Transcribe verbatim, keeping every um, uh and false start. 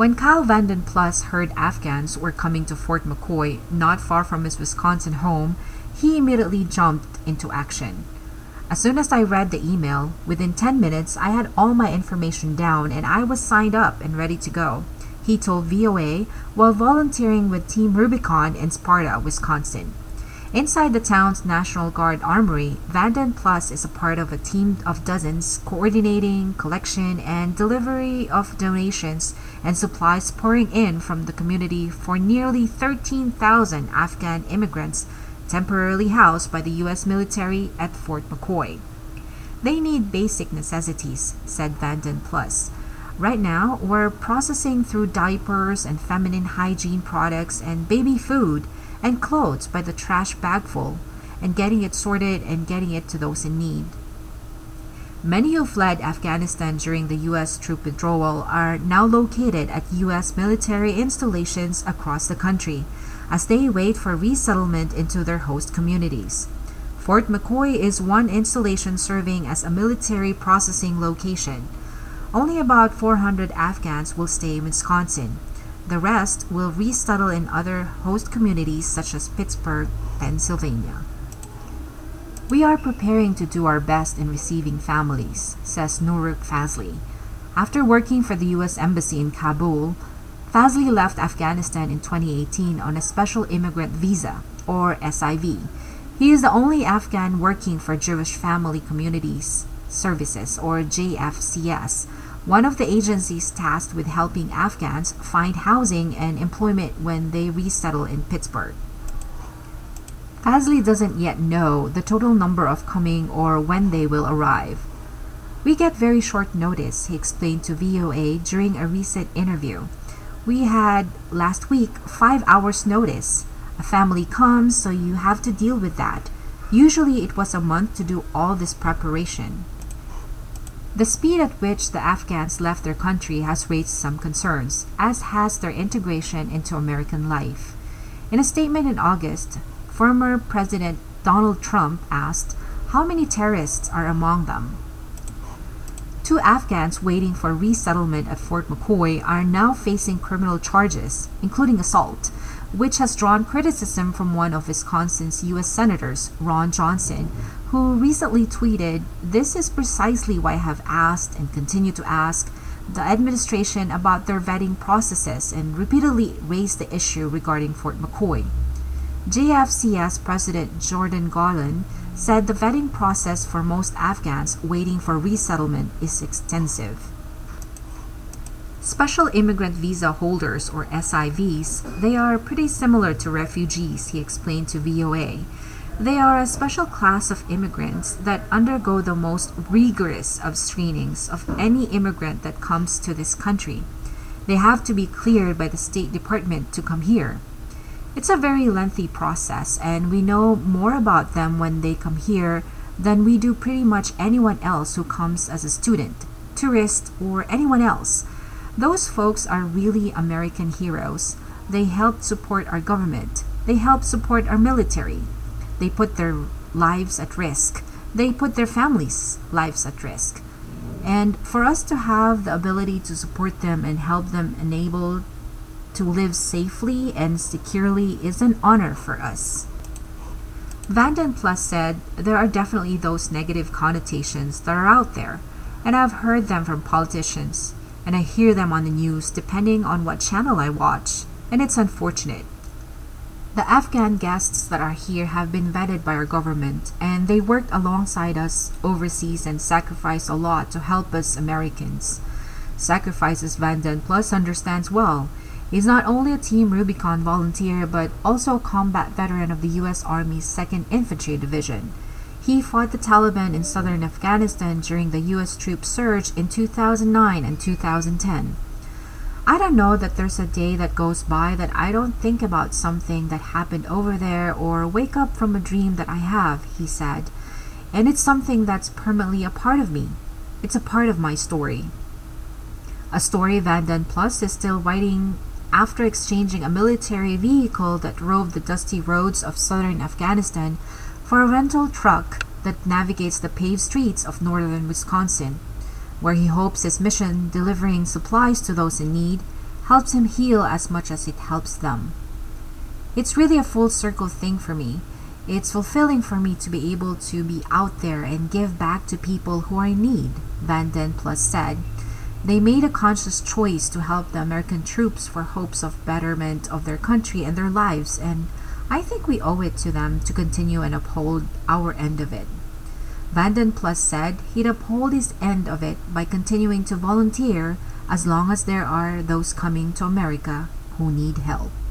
When Kyle Vanden Plus heard Afghans were coming to Fort McCoy, not far from his Wisconsin home, he immediately jumped into action. As soon as I read the email, within ten minutes I had all my information down and I was signed up and ready to go, he told V O A while volunteering with Team Rubicon in Sparta, Wisconsin. Inside the town's National Guard Armory, Vanden Plus is a part of a team of dozens coordinating collection and delivery of donations and supplies pouring in from the community for nearly thirteen thousand Afghan immigrants temporarily housed by the U S military at Fort McCoy. They need basic necessities, said Vanden Plus. Right now, we're processing through diapers and feminine hygiene products and baby food and clothes by the trash bagful, and getting it sorted and getting it to those in need. Many who fled Afghanistan during the U S troop withdrawal are now located at U S military installations across the country as they wait for resettlement into their host communities. Fort McCoy is one installation serving as a military processing location. Only about four hundred Afghans will stay in Wisconsin. The rest will resettle in other host communities such as Pittsburgh, Pennsylvania. We are preparing to do our best in receiving families, says Nuruk Fazli. After working for the U S Embassy in Kabul, Fazli left Afghanistan in twenty eighteen on a special immigrant visa, or S I V. He is the only Afghan working for Jewish Family Communities Services, or J F C S, one of the agencies tasked with helping Afghans find housing and employment when they resettle in Pittsburgh. Fazli doesn't yet know the total number of coming or when they will arrive. We get very short notice, he explained to V O A during a recent interview. We had, last week, five hours notice. A family comes, so you have to deal with that. Usually it was a month to do all this preparation. The speed at which the Afghans left their country has raised some concerns, as has their integration into American life. In a statement in August, former President Donald Trump asked, "How many terrorists are among them?" Two Afghans waiting for resettlement at Fort McCoy are now facing criminal charges, including assault, which has drawn criticism from one of Wisconsin's U S Senators, Ron Johnson, who recently tweeted, "This is precisely why I have asked and continue to ask the administration about their vetting processes and repeatedly raised the issue regarding Fort McCoy." J F C S President Jordan Garland said the vetting process for most Afghans waiting for resettlement is extensive. Special Immigrant Visa holders, or S I Vs, they are pretty similar to refugees, he explained to V O A. They are a special class of immigrants that undergo the most rigorous of screenings of any immigrant that comes to this country. They have to be cleared by the State Department to come here. It's a very lengthy process, and we know more about them when they come here than we do pretty much anyone else who comes as a student, tourist, or anyone else. Those folks are really American heroes. They help support our government. They help support our military. They put their lives at risk. They put their families' lives at risk. And for us to have the ability to support them and help them enable to live safely and securely is an honor for us. Vanden Plus said there are definitely those negative connotations that are out there, and I've heard them from politicians, and I hear them on the news depending on what channel I watch, and it's unfortunate. The Afghan guests that are here have been vetted by our government, and they worked alongside us overseas and sacrificed a lot to help us Americans. Sacrifices Vanden Plus understands well. He's not only a Team Rubicon volunteer, but also a combat veteran of the U S Army's second Infantry Division. He fought the Taliban in southern Afghanistan during the U S troop surge in two thousand nine and two thousand ten. I don't know that there's a day that goes by that I don't think about something that happened over there or wake up from a dream that I have, he said. And it's something that's permanently a part of me. It's a part of my story. A story Vanden Plus is still writing after exchanging a military vehicle that roved the dusty roads of southern Afghanistan for a rental truck that navigates the paved streets of northern Wisconsin, where he hopes his mission delivering supplies to those in need helps him heal as much as it helps them. It's really a full circle thing for me. It's fulfilling for me to be able to be out there and give back to people who are in need, Van Den Plus said. They made a conscious choice to help the American troops for hopes of betterment of their country and their lives, and I think we owe it to them to continue and uphold our end of it. Van Den Plus said he'd uphold his end of it by continuing to volunteer as long as there are those coming to America who need help.